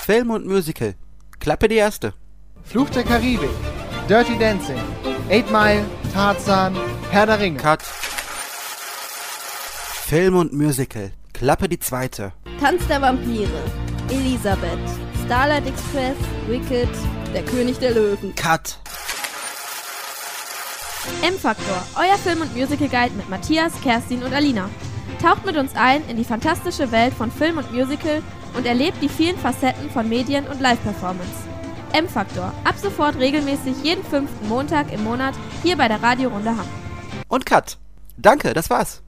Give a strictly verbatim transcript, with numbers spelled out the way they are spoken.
Film und Musical. Klappe die erste. Fluch der Karibik, Dirty Dancing, Eight Mile, Tarzan, Herr der Ringe. Cut. Film und Musical. Klappe die zweite. Tanz der Vampire, Elisabeth, Starlight Express, Wicked, Der König der Löwen. Cut. M-Faktor, euer Film- und Musical-Guide mit Matthias, Kerstin und Alina. Taucht mit uns ein in die fantastische Welt von Film und Musical und erlebt die vielen Facetten von Medien und Live-Performance. M-Faktor, ab sofort regelmäßig jeden fünften Montag im Monat hier bei der Radiorunde Hamm. Und Cut. Danke, das war's.